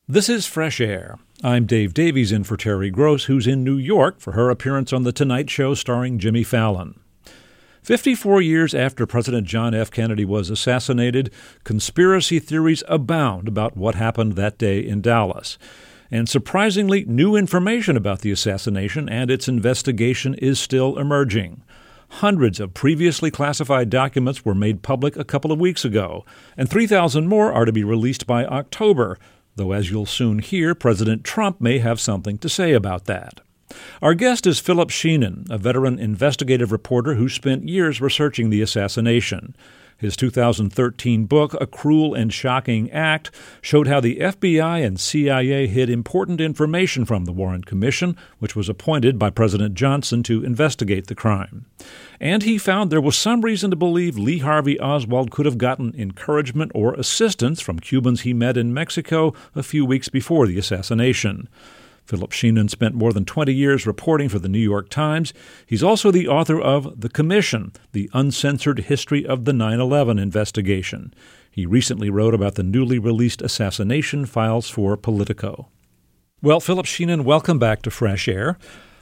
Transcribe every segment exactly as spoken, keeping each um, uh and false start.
This is Fresh Air. I'm Dave Davies in for Terry Gross, who's in New York for her appearance on The Tonight Show starring Jimmy Fallon. fifty-four years after President John F. Kennedy was assassinated, conspiracy theories abound about what happened that day in Dallas. And surprisingly, new information about the assassination and its investigation is still emerging. Hundreds of previously classified documents were made public a couple of weeks ago, and three thousand more are to be released by October, though as you'll soon hear, President Trump may have something to say about that. Our guest is Philip Sheehan, a veteran investigative reporter who spent years researching the assassination. His two thousand thirteen book, A Cruel and Shocking Act, showed how the F B I and C I A hid important information from the Warren Commission, which was appointed by President Johnson to investigate the crime. And he found there was some reason to believe Lee Harvey Oswald could have gotten encouragement or assistance from Cubans he met in Mexico a few weeks before the assassination. Philip Sheehan spent more than twenty years reporting for the New York Times. He's also the author of The Commission, The Uncensored History of the nine eleven Investigation. He recently wrote about the newly released assassination files for Politico. Well, Philip Sheehan, welcome back to Fresh Air.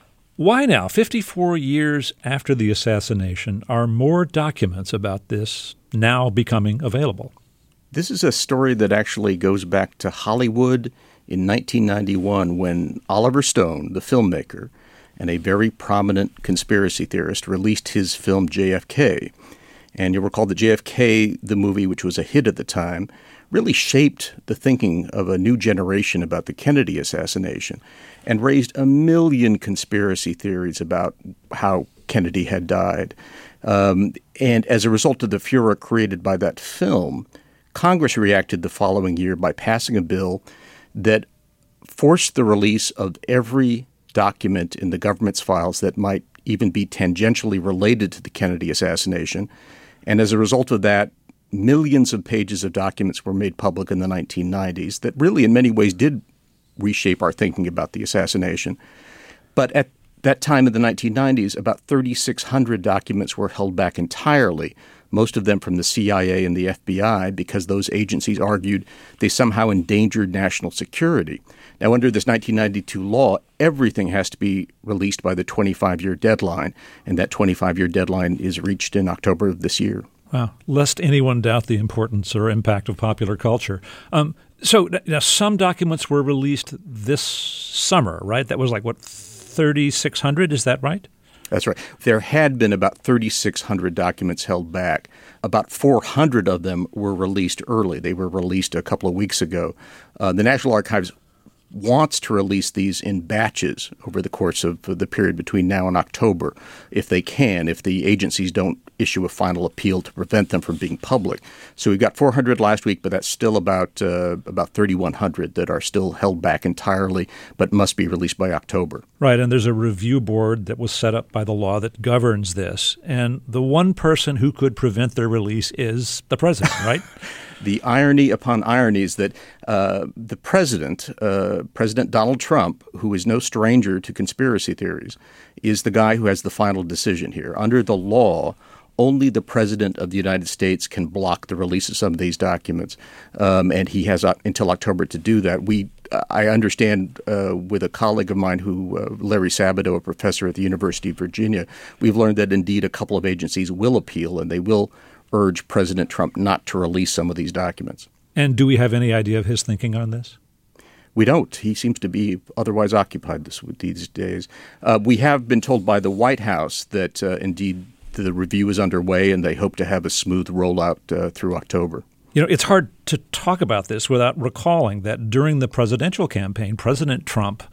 Why now, fifty-four years after the assassination, are more documents about this now becoming available? This is a story that actually goes back to Hollywood in nineteen ninety-one, when Oliver Stone, the filmmaker, and a very prominent conspiracy theorist, released his film J F K. And you'll recall that J F K, the movie, which was a hit at the time, really shaped the thinking of a new generation about the Kennedy assassination and raised a million conspiracy theories about how Kennedy had died. Um, and as a result of the furor created by that film, Congress reacted the following year by passing a bill that forced the release of every document in the government's files that might even be tangentially related to the Kennedy assassination. And as a result of that, millions of pages of documents were made public in the nineteen nineties that really in many ways did reshape our thinking about the assassination. But at that time in the nineteen nineties, about thirty-six hundred documents were held back entirely, most of them from the C I A and the F B I, because those agencies argued they somehow endangered national security. Now, under this nineteen ninety-two law, everything has to be released by the twenty-five-year deadline, and that twenty-five-year deadline is reached in October of this year. Wow. Lest anyone doubt the importance or impact of popular culture. Um, so now some documents were released this summer, right? That was like, what, thirty-six hundred? Is that right? That's right. There had been about thirty-six hundred documents held back. About four hundred of them were released early. They were released a couple of weeks ago. Uh, the National Archives wants to release these in batches over the course of the period between now and October, if they can, if the agencies don't issue a final appeal to prevent them from being public. So we got four hundred last week, but that's still about uh, about thirty-one hundred that are still held back entirely, but must be released by October. Right, and there's a review board that was set up by the law that governs this, and the one person who could prevent their release is the president, right? The irony upon irony is that uh, the president, uh, President Donald Trump, who is no stranger to conspiracy theories, is the guy who has the final decision here. Under the law, only the president of the United States can block the release of some of these documents, um, and he has uh, until October to do that. We, uh, I understand uh, with a colleague of mine, who uh, Larry Sabato, a professor at the University of Virginia, we've learned that indeed a couple of agencies will appeal, and they will urge President Trump not to release some of these documents. And do we have any idea of his thinking on this? We don't. He seems to be otherwise occupied this, these days. Uh, we have been told by the White House that uh, indeed the review is underway and they hope to have a smooth rollout uh, through October. You know, it's hard to talk about this without recalling that during the presidential campaign, President Trump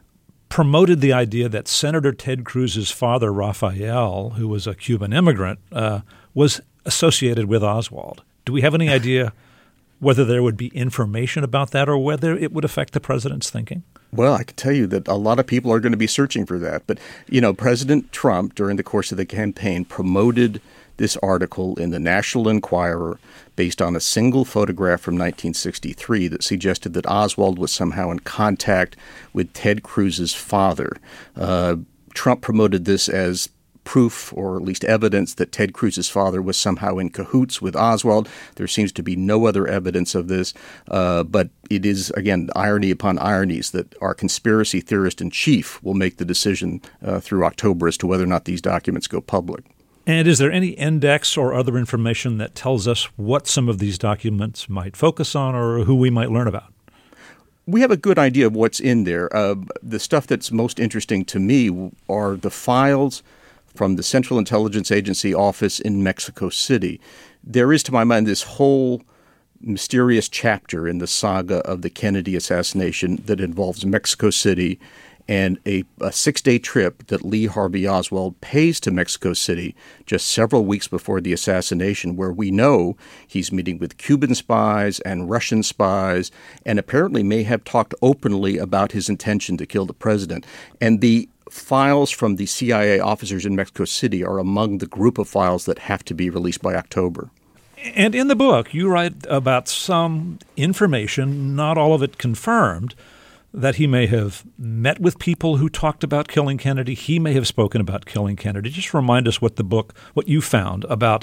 promoted the idea that Senator Ted Cruz's father, Rafael, who was a Cuban immigrant, uh, was associated with Oswald. Do we have any idea whether there would be information about that or whether it would affect the president's thinking? Well, I can tell you that a lot of people are going to be searching for that. But, you know, President Trump, during the course of the campaign, promoted this article in the National Enquirer based on a single photograph from nineteen sixty-three that suggested that Oswald was somehow in contact with Ted Cruz's father. Uh, Trump promoted this as proof or at least evidence that Ted Cruz's father was somehow in cahoots with Oswald. There seems to be no other evidence of this. Uh, but it is, again, irony upon ironies that our conspiracy theorist in chief will make the decision uh, through October as to whether or not these documents go public. And is there any index or other information that tells us what some of these documents might focus on or who we might learn about? We have a good idea of what's in there. Uh, the stuff that's most interesting to me are the files from the Central Intelligence Agency office in Mexico City. There is, to my mind, this whole mysterious chapter in the saga of the Kennedy assassination that involves Mexico City and a, a six-day trip that Lee Harvey Oswald pays to Mexico City just several weeks before the assassination, where we know he's meeting with Cuban spies and Russian spies and apparently may have talked openly about his intention to kill the president. And the files from the C I A officers in Mexico City are among the group of files that have to be released by October. And in the book, you write about some information, not all of it confirmed, that he may have met with people who talked about killing Kennedy. He may have spoken about killing Kennedy. Just remind us what the book, what you found about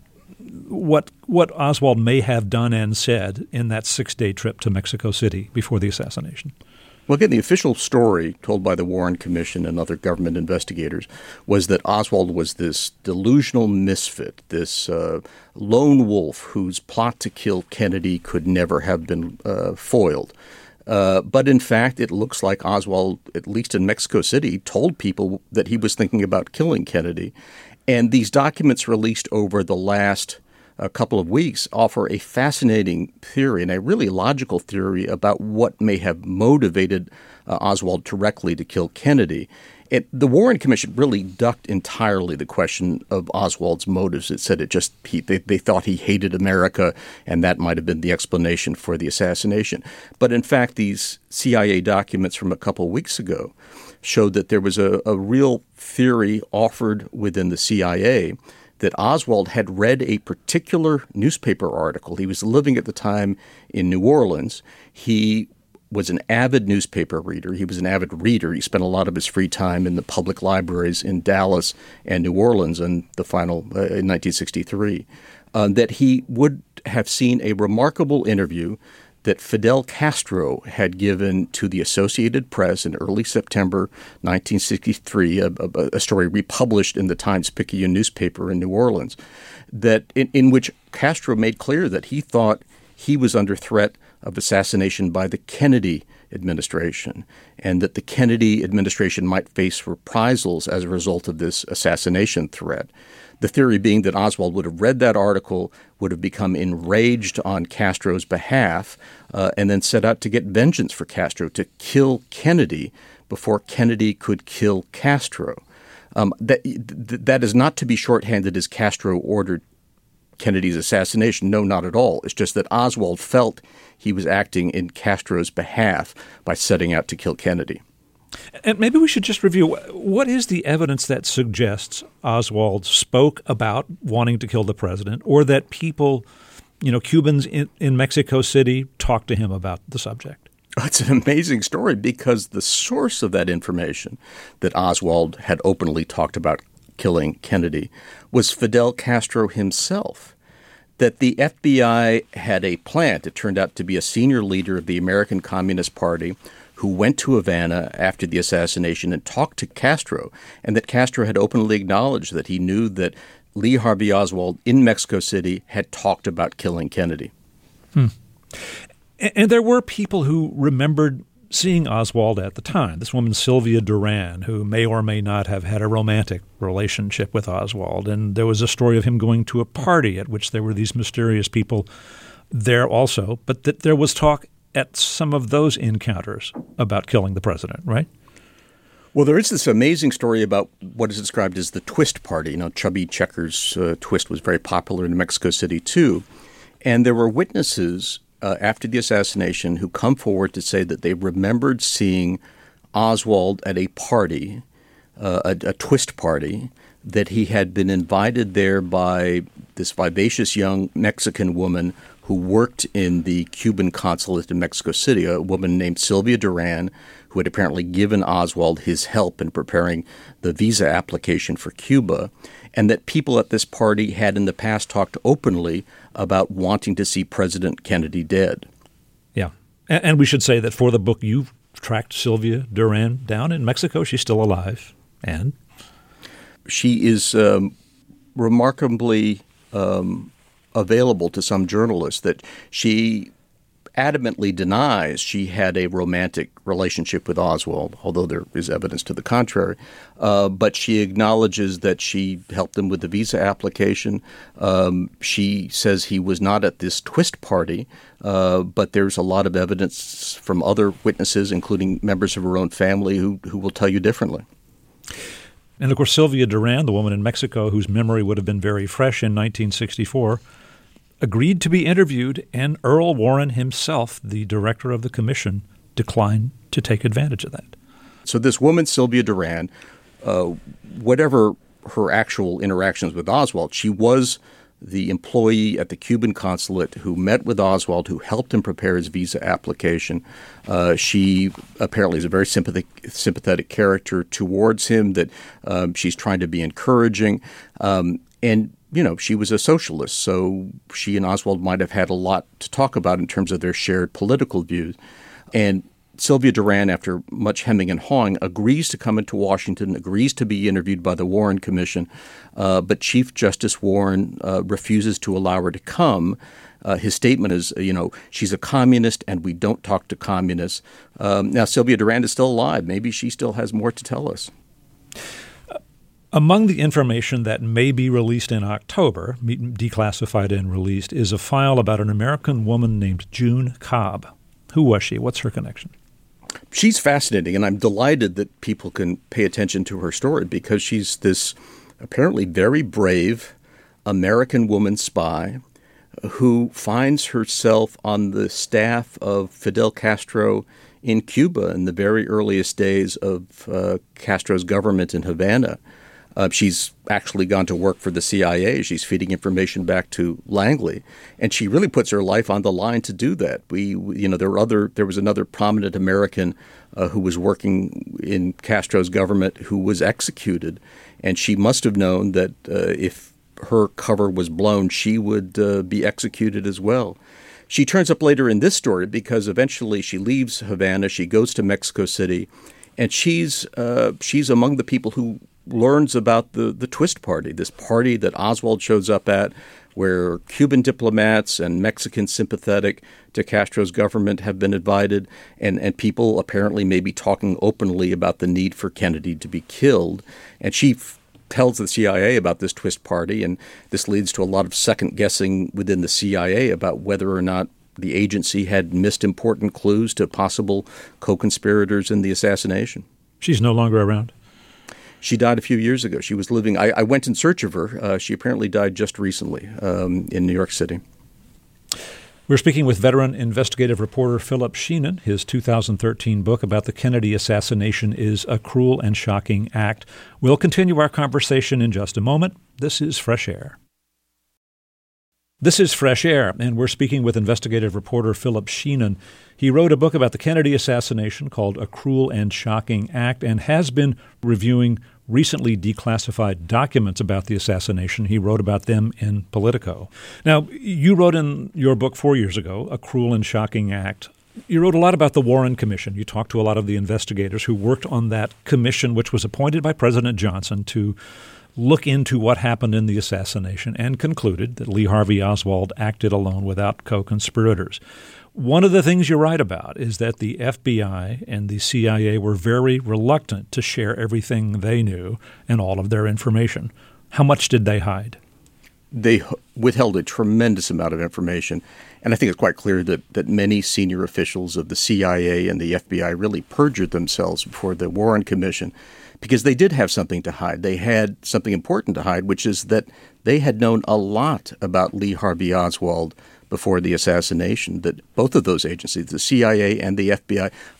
what what Oswald may have done and said in that six-day trip to Mexico City before the assassination. Well, again, the official story told by the Warren Commission and other government investigators was that Oswald was this delusional misfit, this uh, lone wolf whose plot to kill Kennedy could never have been uh, foiled. Uh, but in fact, it looks like Oswald, at least in Mexico City, told people that he was thinking about killing Kennedy. And these documents released over the last uh, couple of weeks offer a fascinating theory and a really logical theory about what may have motivated uh, Oswald directly to kill Kennedy. It, the Warren Commission really ducked entirely the question of Oswald's motives. It said it just he, they, they thought he hated America, and that might have been the explanation for the assassination. But in fact, these C I A documents from a couple of weeks ago showed that there was a, a real theory offered within the C I A that Oswald had read a particular newspaper article. He was living at the time in New Orleans. He was an avid newspaper reader. He was an avid reader. He spent a lot of his free time in the public libraries in Dallas and New Orleans in the final uh, in nineteen sixty-three. Uh, that he would have seen a remarkable interview that Fidel Castro had given to the Associated Press in early September nineteen sixty-three, a, a, a story republished in the Times-Picayune newspaper in New Orleans, that in, in which Castro made clear that he thought he was under threat of assassination by the Kennedy administration, and that the Kennedy administration might face reprisals as a result of this assassination threat. The theory being that Oswald would have read that article, would have become enraged on Castro's behalf, uh, and then set out to get vengeance for Castro, to kill Kennedy before Kennedy could kill Castro. Um, that, that is not to be shorthanded as Castro ordered Kennedy's assassination. No, not at all. It's just that Oswald felt he was acting in Castro's behalf by setting out to kill Kennedy. And maybe we should just review, what is the evidence that suggests Oswald spoke about wanting to kill the president, or that people, you know, Cubans in, in Mexico City talked to him about the subject? It's an amazing story because the source of that information that Oswald had openly talked about killing Kennedy was Fidel Castro himself. That the F B I had a plant, it turned out to be a senior leader of the American Communist Party, who went to Havana after the assassination and talked to Castro, and that Castro had openly acknowledged that he knew that Lee Harvey Oswald in Mexico City had talked about killing Kennedy. Hmm. And, and there were people who remembered seeing Oswald at the time. This woman, Sylvia Duran, who may or may not have had a romantic relationship with Oswald. And there was a story of him going to a party at which there were these mysterious people there also, but that there was talk at some of those encounters about killing the president, right? Well, there is this amazing story about what is described as the twist party. You know, Chubby Checker's uh, twist was very popular in Mexico City, too. And there were witnesses uh, after the assassination who come forward to say that they remembered seeing Oswald at a party, uh, a, a twist party, that he had been invited there by this vivacious young Mexican woman who worked in the Cuban consulate in Mexico City, a woman named Sylvia Duran, who had apparently given Oswald his help in preparing the visa application for Cuba, and that people at this party had in the past talked openly about wanting to see President Kennedy dead. Yeah. And, and we should say that for the book, you've tracked Sylvia Duran down in Mexico. She's still alive. And? She is um, remarkably um, available to some journalists, that she adamantly denies she had a romantic relationship with Oswald, although there is evidence to the contrary. Uh, but she acknowledges that she helped him with the visa application. Um, she says he was not at this twist party, uh, but there's a lot of evidence from other witnesses, including members of her own family, who, who will tell you differently. And, of course, Sylvia Duran, the woman in Mexico whose memory would have been very fresh in nineteen sixty-four, agreed to be interviewed, and Earl Warren himself, the director of the commission, declined to take advantage of that. So this woman, Sylvia Duran, uh, whatever her actual interactions with Oswald, she was the employee at the Cuban consulate who met with Oswald, who helped him prepare his visa application. Uh, she apparently is a very sympathetic, sympathetic character towards him, that um, she's trying to be encouraging. Um, and You know, she was a socialist, so she and Oswald might have had a lot to talk about in terms of their shared political views. And Sylvia Duran, after much hemming and hawing, agrees to come into Washington, agrees to be interviewed by the Warren Commission, uh, but Chief Justice Warren uh, refuses to allow her to come. Uh, his statement is, you know, she's a communist and we don't talk to communists. Um, now, Sylvia Duran is still alive. Maybe she still has more to tell us. Among the information that may be released in October, declassified and released, is a file about an American woman named June Cobb. Who was she? What's her connection? She's fascinating, and I'm delighted that people can pay attention to her story, because she's this apparently very brave American woman spy who finds herself on the staff of Fidel Castro in Cuba in the very earliest days of uh, Castro's government in Havana. Uh, she's actually gone to work for the C I A. She's feeding information back to Langley, and she really puts her life on the line to do that. We, we you know, there were other. There was another prominent American uh, who was working in Castro's government who was executed, and she must have known that uh, if her cover was blown, she would uh, be executed as well. She turns up later in this story because eventually she leaves Havana. She goes to Mexico City, and she's uh, she's among the people who learns about the, the twist party, this party that Oswald shows up at, where Cuban diplomats and Mexicans sympathetic to Castro's government have been invited, and, and people apparently may be talking openly about the need for Kennedy to be killed. And she f- tells the C I A about this twist party, and this leads to a lot of second-guessing within the C I A about whether or not the agency had missed important clues to possible co-conspirators in the assassination. She's no longer around? She died a few years ago. She was living – I went in search of her. Uh, she apparently died just recently um, in New York City. We're speaking with veteran investigative reporter Philip Sheenan. His two thousand thirteen book about the Kennedy assassination is A Cruel and Shocking Act. We'll continue our conversation in just a moment. This is Fresh Air. This is Fresh Air, and we're speaking with investigative reporter Philip Sheenan. He wrote a book about the Kennedy assassination called A Cruel and Shocking Act, and has been reviewing recently declassified documents about the assassination. He wrote about them in Politico. Now, you wrote in your book four years ago, A Cruel and Shocking Act. You wrote a lot about the Warren Commission. You talked to a lot of the investigators who worked on that commission, which was appointed by President Johnson to look into what happened in the assassination, and concluded that Lee Harvey Oswald acted alone without co-conspirators. One of the things you write about is that the F B I and the C I A were very reluctant to share everything they knew and all of their information. How much did they hide? They withheld a tremendous amount of information. And I think it's quite clear that, that many senior officials of the C I A and the F B I really perjured themselves before the Warren Commission, because they did have something to hide. They had something important to hide, which is that they had known a lot about Lee Harvey Oswald before the assassination, that both of those agencies, the C I A and the F B I,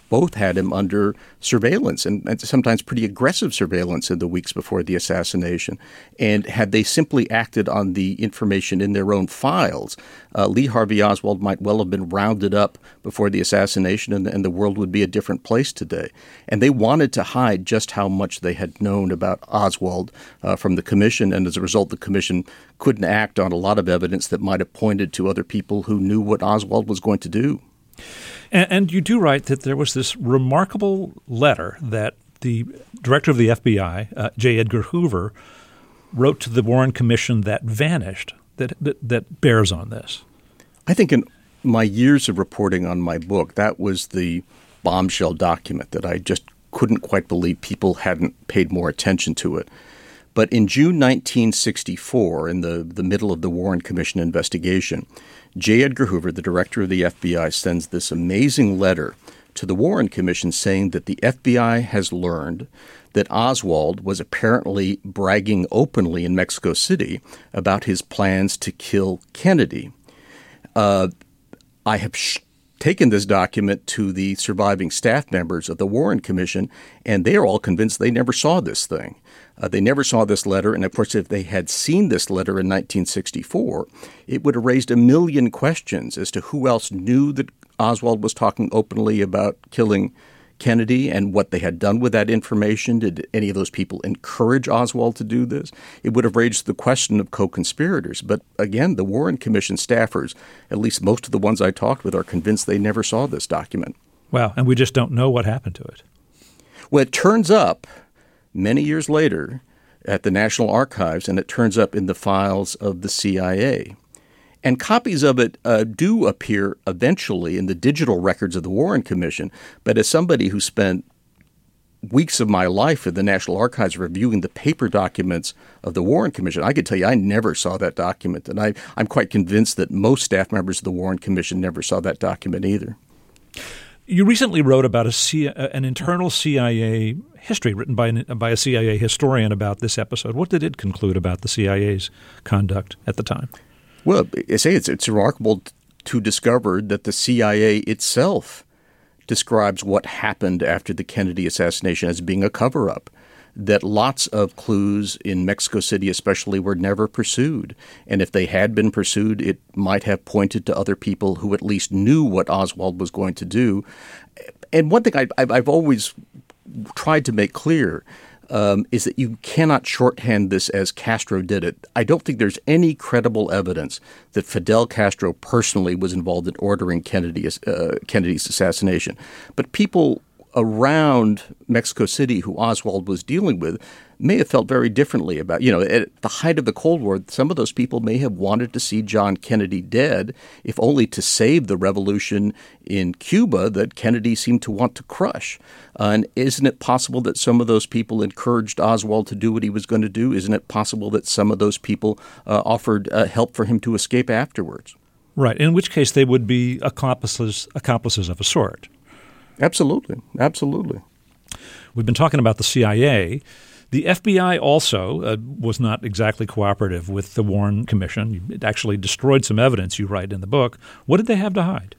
both had him under surveillance, and, and sometimes pretty aggressive surveillance in the weeks before the assassination. And had they simply acted on the information in their own files, uh, Lee Harvey Oswald might well have been rounded up before the assassination, and, and the world would be a different place today. And they wanted to hide just how much they had known about Oswald uh, from the commission, and as a result, the commission couldn't act on a lot of evidence that might have pointed to other people who knew what Oswald was going to do. And, and you do write that there was this remarkable letter that the director of the F B I, uh, J. Edgar Hoover, wrote to the Warren Commission that vanished, that, that that bears on this. I think in my years of reporting on my book, that was the bombshell document that I just couldn't quite believe people hadn't paid more attention to it. But in June nineteen sixty-four, in the, the middle of the Warren Commission investigation, J. Edgar Hoover, the director of the F B I, sends this amazing letter to the Warren Commission saying that the F B I has learned that Oswald was apparently bragging openly in Mexico City about his plans to kill Kennedy. Uh, I have sh- taken this document to the surviving staff members of the Warren Commission, and they are all convinced they never saw this thing. Uh, they never saw this letter, and of course, if they had seen this letter in nineteen sixty-four, it would have raised a million questions as to who else knew that Oswald was talking openly about killing Kennedy and what they had done with that information. Did any of those people encourage Oswald to do this? It would have raised the question of co-conspirators. But again, the Warren Commission staffers, at least most of the ones I talked with, are convinced they never saw this document. Wow. And we just don't know what happened to it. Well, it turns up many years later at the National Archives, and it turns up in the files of the C I A. And copies of it uh, do appear eventually in the digital records of the Warren Commission. But as somebody who spent weeks of my life at the National Archives reviewing the paper documents of the Warren Commission, I could tell you I never saw that document. And I, I'm quite convinced that most staff members of the Warren Commission never saw that document either. You recently wrote about a C, an internal C I A history written by, an, by a C I A historian about this episode. What did it conclude about the C I A's conduct at the time? Well, I say it's, it's remarkable to discover that the C I A itself describes what happened after the Kennedy assassination as being a cover-up, that lots of clues in Mexico City especially were never pursued. And if they had been pursued, it might have pointed to other people who at least knew what Oswald was going to do. And one thing I, I've, I've always tried to make clear Um, is that you cannot shorthand this as Castro did it. I don't think there's any credible evidence that Fidel Castro personally was involved in ordering Kennedy's, uh, Kennedy's assassination. But people around Mexico City who Oswald was dealing with may have felt very differently about, you know, at the height of the Cold War, some of those people may have wanted to see John Kennedy dead, if only to save the revolution in Cuba that Kennedy seemed to want to crush. Uh, and isn't it possible that some of those people encouraged Oswald to do what he was going to do? Isn't it possible that some of those people uh, offered uh, help for him to escape afterwards? Right, in which case they would be accomplices, accomplices of a sort. Absolutely, absolutely. We've been talking about the C I A. The F B I also uh, was not exactly cooperative with the Warren Commission. It actually destroyed some evidence, you write in the book. What did they have to hide?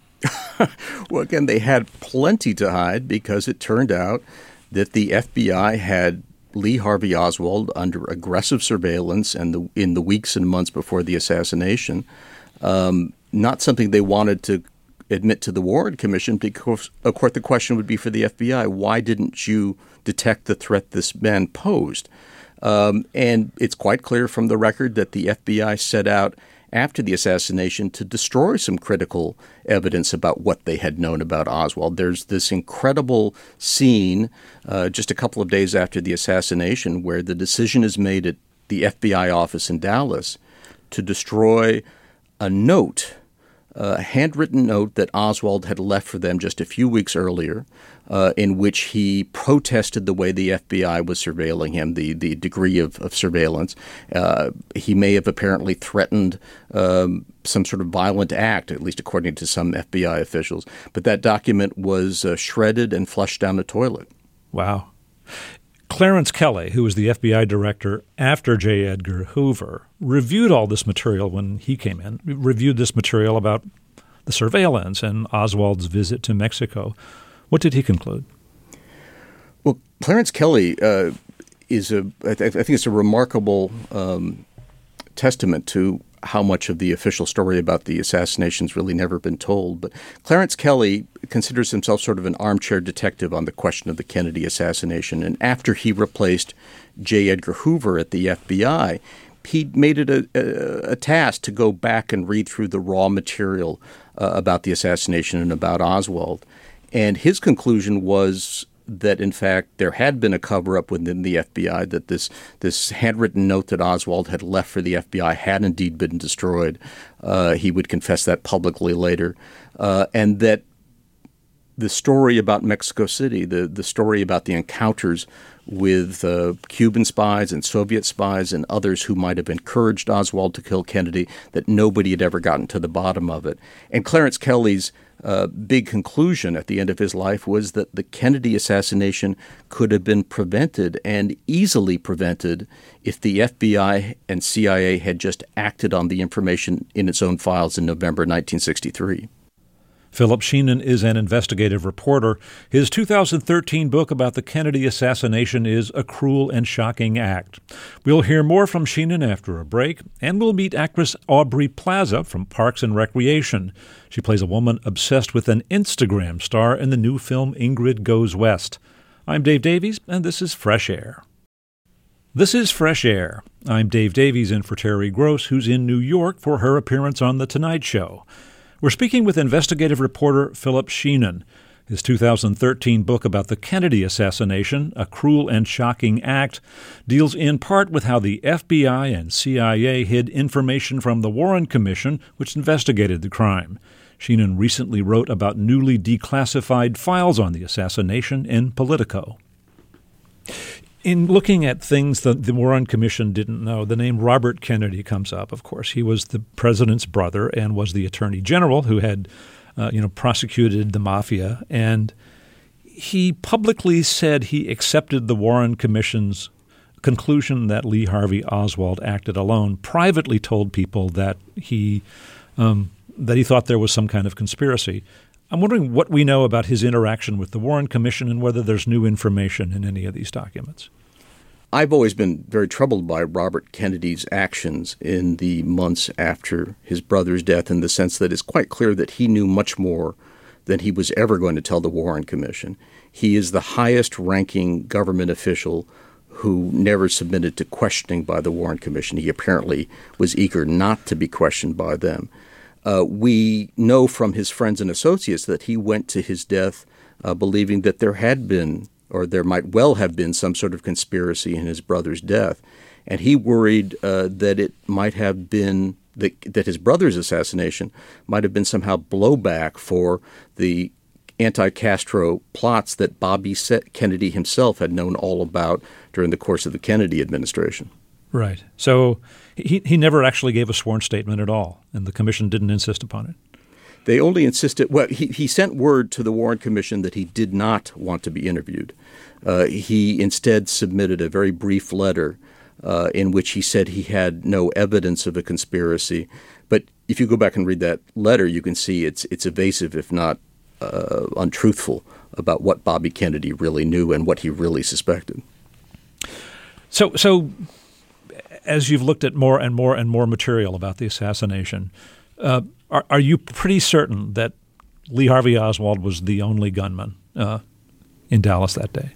Well, again, they had plenty to hide because it turned out that the F B I had Lee Harvey Oswald under aggressive surveillance and the, in the weeks and months before the assassination. Um, not something they wanted to admit to the Warren Commission because, of course, the question would be for the F B I, why didn't you detect the threat this man posed? Um, and it's quite clear from the record that the F B I set out after the assassination to destroy some critical evidence about what they had known about Oswald. There's this incredible scene uh, just a couple of days after the assassination where the decision is made at the F B I office in Dallas to destroy a note, a handwritten note that Oswald had left for them just a few weeks earlier, uh, in which he protested the way the F B I was surveilling him, the, the degree of, of surveillance. Uh, he may have apparently threatened um, some sort of violent act, at least according to some F B I officials. But that document was uh, shredded and flushed down the toilet. Wow. Clarence Kelley, who was the F B I director after J. Edgar Hoover, reviewed all this material when he came in, reviewed this material about the surveillance and Oswald's visit to Mexico. What did he conclude? Well, Clarence Kelly uh, is a, I, th- I think it's a remarkable um, testament to how much of the official story about the assassination's really never been told. But Clarence Kelly considers himself sort of an armchair detective on the question of the Kennedy assassination. And after he replaced J. Edgar Hoover at the F B I, he made it a, a, a task to go back and read through the raw material uh, about the assassination and about Oswald. And his conclusion was that, in fact, there had been a cover-up within the F B I, that this this handwritten note that Oswald had left for the F B I had indeed been destroyed. Uh, he would confess that publicly later. Uh, and that the story about Mexico City, the, the story about the encounters with uh, Cuban spies and Soviet spies and others who might have encouraged Oswald to kill Kennedy, that nobody had ever gotten to the bottom of it. And Clarence Kelly's uh, big conclusion at the end of his life was that the Kennedy assassination could have been prevented, and easily prevented, if the F B I and C I A had just acted on the information in its own files in November nineteen sixty-three. Philip Sheehan is an investigative reporter. His two thousand thirteen book about the Kennedy assassination is A Cruel and Shocking Act. We'll hear more from Sheehan after a break, and we'll meet actress Aubrey Plaza from Parks and Recreation. She plays a woman obsessed with an Instagram star in the new film Ingrid Goes West. I'm Dave Davies, and this is Fresh Air. This is Fresh Air. I'm Dave Davies in for Terry Gross, who's in New York for her appearance on The Tonight Show. We're speaking with investigative reporter Philip Sheehan. His two thousand thirteen book about the Kennedy assassination, A Cruel and Shocking Act, deals in part with how the F B I and C I A hid information from the Warren Commission, which investigated the crime. Sheehan recently wrote about newly declassified files on the assassination in Politico. In looking at things that the Warren Commission didn't know, the name Robert Kennedy comes up, of course. He was the president's brother and was the attorney general who had, uh, you know, prosecuted the mafia. And he publicly said he accepted the Warren Commission's conclusion that Lee Harvey Oswald acted alone, privately told people that he um, that he thought there was some kind of conspiracy. I'm wondering what we know about his interaction with the Warren Commission and whether there's new information in any of these documents. I've always been very troubled by Robert Kennedy's actions in the months after his brother's death, in the sense that it's quite clear that he knew much more than he was ever going to tell the Warren Commission. He is the highest-ranking government official who never submitted to questioning by the Warren Commission. He apparently was eager not to be questioned by them. Uh, we know from his friends and associates that he went to his death uh, believing that there had been, or there might well have been, some sort of conspiracy in his brother's death. And he worried uh, that it might have been, that, that his brother's assassination might have been somehow blowback for the anti-Castro plots that Bobby Kennedy himself had known all about during the course of the Kennedy administration. Right. So he he never actually gave a sworn statement at all, and the commission didn't insist upon it. They only insisted – well, he, he sent word to the Warren Commission that he did not want to be interviewed. Uh, he instead submitted a very brief letter uh, in which he said he had no evidence of a conspiracy. But if you go back and read that letter, you can see it's it's evasive, if not uh, untruthful, about what Bobby Kennedy really knew and what he really suspected. So so – as you've looked at more and more and more material about the assassination, uh, are, are you pretty certain that Lee Harvey Oswald was the only gunman uh, in Dallas that day?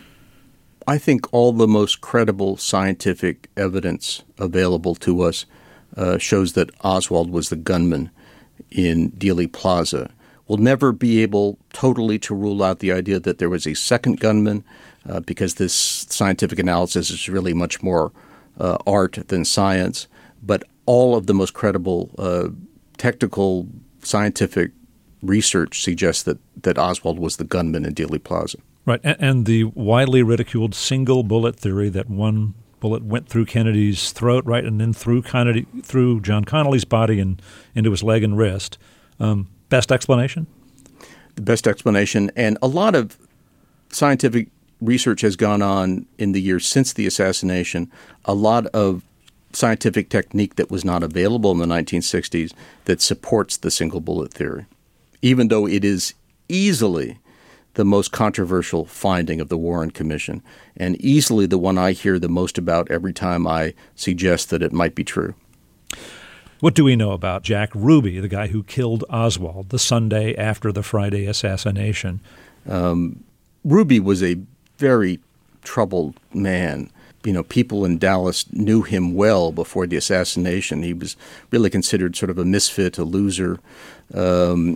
I think all the most credible scientific evidence available to us uh, shows that Oswald was the gunman in Dealey Plaza. We'll never be able totally to rule out the idea that there was a second gunman uh, because this scientific analysis is really much more Uh, art than science, but all of the most credible uh, technical scientific research suggests that, that Oswald was the gunman in Dealey Plaza. Right, and, and the widely ridiculed single bullet theory that one bullet went through Kennedy's throat, right, and then through Kennedy, through John Connolly's body and into his leg and wrist. Um, best explanation? The best explanation, and a lot of scientific research has gone on in the years since the assassination. A lot of scientific technique that was not available in the nineteen sixties that supports the single bullet theory, even though it is easily the most controversial finding of the Warren Commission, and easily the one I hear the most about every time I suggest that it might be true. What do we know about Jack Ruby, the guy who killed Oswald the Sunday after the Friday assassination? Um, Ruby was a very troubled man. You know, people in Dallas knew him well before the assassination. He was really considered sort of a misfit, a loser. Um,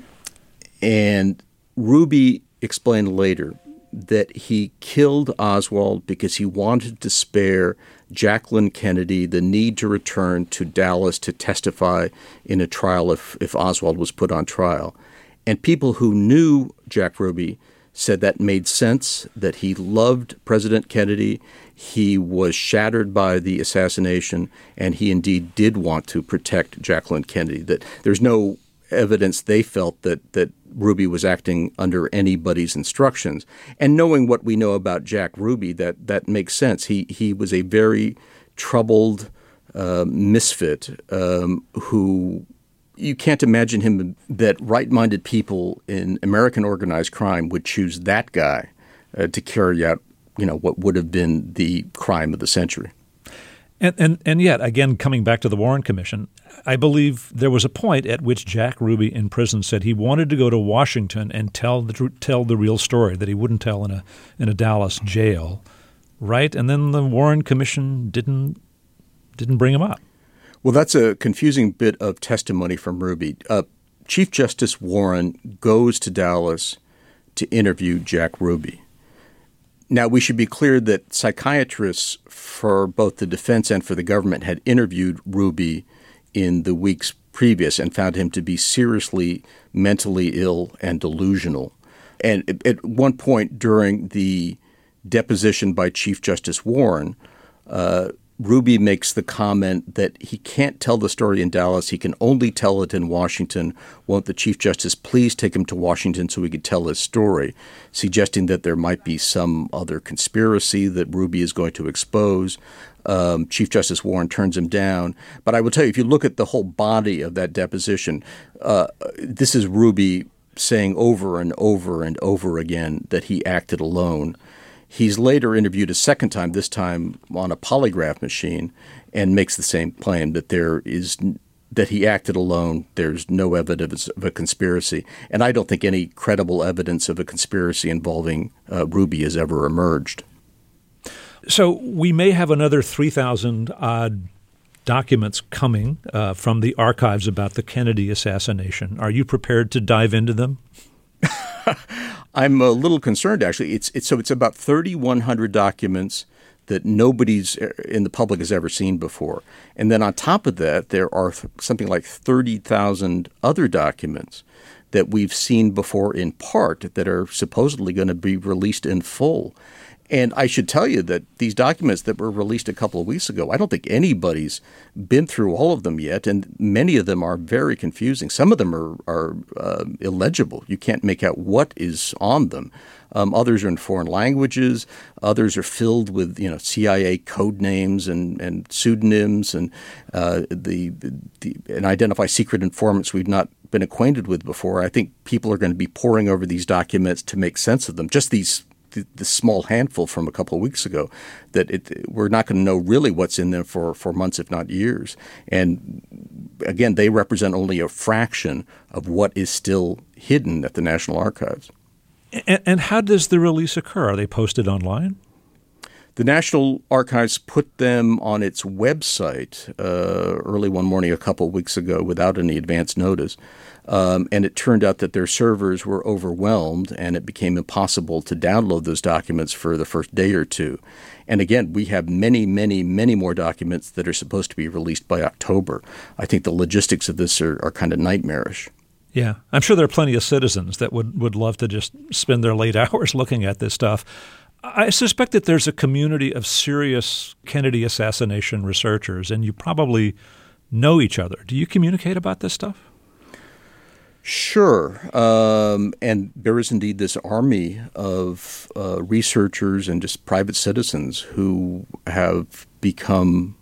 and Ruby explained later that he killed Oswald because he wanted to spare Jacqueline Kennedy the need to return to Dallas to testify in a trial if, if Oswald was put on trial. And people who knew Jack Ruby said that made sense, that he loved President Kennedy, he was shattered by the assassination, and he indeed did want to protect Jacqueline Kennedy. That there's no evidence they felt that that Ruby was acting under anybody's instructions. And knowing what we know about Jack Ruby, that that makes sense. He he was a very troubled uh, misfit um, who you can't imagine him that right-minded people in American organized crime would choose that guy uh, to carry out, you know, what would have been the crime of the century. And, and and yet, again, coming back to the Warren Commission, I believe there was a point at which Jack Ruby in prison said he wanted to go to Washington and tell the tell the real story that he wouldn't tell in a in a Dallas jail, right? And then the Warren Commission didn't didn't bring him up. Well, that's a confusing bit of testimony from Ruby. Uh, Chief Justice Warren goes to Dallas to interview Jack Ruby. Now, we should be clear that psychiatrists for both the defense and for the government had interviewed Ruby in the weeks previous and found him to be seriously mentally ill and delusional. And at one point during the deposition by Chief Justice Warren, uh, Ruby makes the comment that he can't tell the story in Dallas. He can only tell it in Washington. Won't the Chief Justice please take him to Washington so he could tell his story, suggesting that there might be some other conspiracy that Ruby is going to expose. Um, Chief Justice Warren turns him down. But I will tell you, if you look at the whole body of that deposition, uh, this is Ruby saying over and over and over again that he acted alone. He's later interviewed a second time, this time on a polygraph machine, and makes the same claim that there is that he acted alone. There's no evidence of a conspiracy, and I don't think any credible evidence of a conspiracy involving uh, Ruby has ever emerged. So we may have another three thousand odd documents coming uh, from the archives about the Kennedy assassination. Are you prepared to dive into them? I'm a little concerned, actually. It's it's so it's about thirty-one hundred documents that nobody's in the public has ever seen before. And then on top of that, there are th- something like thirty thousand other documents that we've seen before in part that are supposedly going to be released in full. And I should tell you that these documents that were released a couple of weeks ago, I don't think anybody's been through all of them yet, and many of them are very confusing. Some of them are, are uh, illegible. You can't make out what is on them. Um, others are in foreign languages. Others are filled with, you know, C I A code names and, and pseudonyms and uh, the, the and identify secret informants we've not been acquainted with before. I think people are going to be poring over these documents to make sense of them. Just these the small handful from a couple of weeks ago, that it, we're not going to know really what's in them for, for months, if not years. And again, they represent only a fraction of what is still hidden at the National Archives. And, and how does the release occur? Are they posted online? The National Archives put them on its website uh, early one morning a couple of weeks ago without any advance notice. Um, and it turned out that their servers were overwhelmed, and it became impossible to download those documents for the first day or two. And again, we have many, many, many more documents that are supposed to be released by October. I think the logistics of this are, are kind of nightmarish. Yeah. I'm sure there are plenty of citizens that would, would love to just spend their late hours looking at this stuff. I suspect that there's a community of serious Kennedy assassination researchers, and you probably know each other. Do you communicate about this stuff? Sure. Um, and there is indeed this army of uh, researchers and just private citizens who have become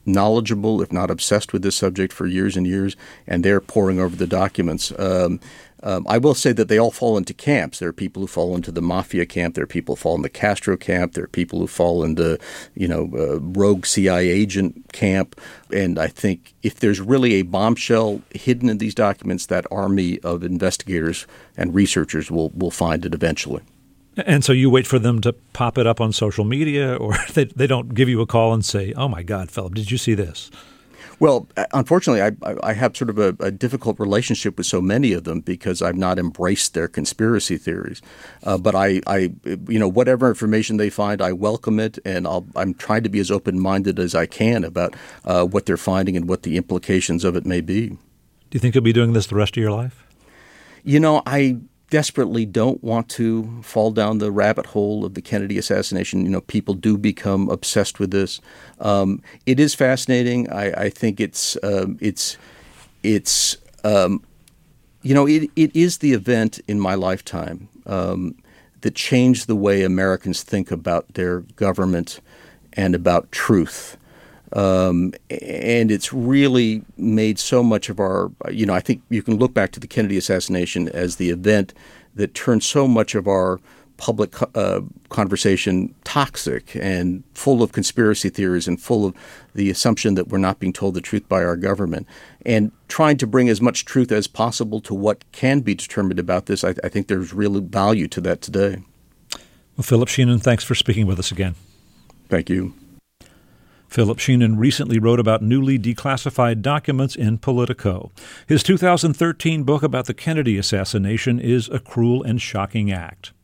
knowledgeable, if not obsessed with this subject for years and years, and they're poring over the documents. Um, Um, I will say that they all fall into camps. There are people who fall into the mafia camp. There are people who fall in the Castro camp. There are people who fall into, you know, uh, rogue C I A agent camp. And I think if there's really a bombshell hidden in these documents, that army of investigators and researchers will will find it eventually. And so you wait for them to pop it up on social media, or they they don't give you a call and say, "Oh my God, Philip, did you see this?" Well, unfortunately, I, I have sort of a, a difficult relationship with so many of them because I've not embraced their conspiracy theories. Uh, but I, I, you know, whatever information they find, I welcome it, and I'll, I'm trying to be as open-minded as I can about uh, what they're finding and what the implications of it may be. Do you think you'll be doing this the rest of your life? You know, I desperately don't want to fall down the rabbit hole of the Kennedy assassination. You know, people do become obsessed with this. Um, it is fascinating. I, I think it's um, it's it's um, you know it it is the event in my lifetime um, that changed the way Americans think about their government and about truth. Um, and it's really made so much of our, you know, I think you can look back to the Kennedy assassination as the event that turned so much of our public uh, conversation toxic and full of conspiracy theories and full of the assumption that we're not being told the truth by our government. And trying to bring as much truth as possible to what can be determined about this, I, I think there's real value to that today. Well, Philip Sheehan, thanks for speaking with us again. Thank you. Philip Sheehan recently wrote about newly declassified documents in Politico. His two thousand thirteen book about the Kennedy assassination is A Cruel and Shocking Act.